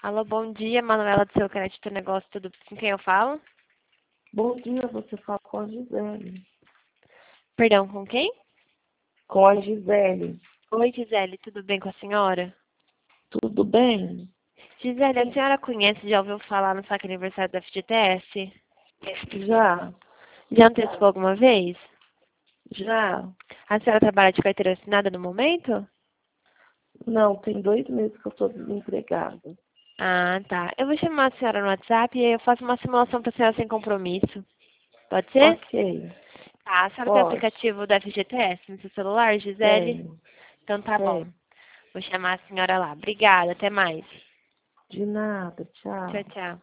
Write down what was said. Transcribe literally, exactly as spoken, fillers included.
Alô, bom dia, Manuela do Seu Crédito Negócio, tudo com quem eu falo? Bom dia, você fala com a Gisele. Perdão, com quem? Com a Gisele. Oi, Gisele, tudo bem com a senhora? Tudo bem? Gisele, a senhora conhece, já ouviu falar no saque aniversário da F G T S? Já, Já antecipou alguma vez? já. A senhora trabalha de carteira assinada no momento? Não, tem dois meses que eu estou desempregada. Ah, tá. Eu vou chamar a senhora no WhatsApp e aí eu faço uma simulação para a senhora sem compromisso. Pode ser? Ok, Tá. A senhora tem o pode. aplicativo da F G T S no seu celular, Gisele? Tenho, Então tá bom. tenho. Vou chamar a senhora lá. Obrigada, até mais. De nada, Tchau, tchau. tchau.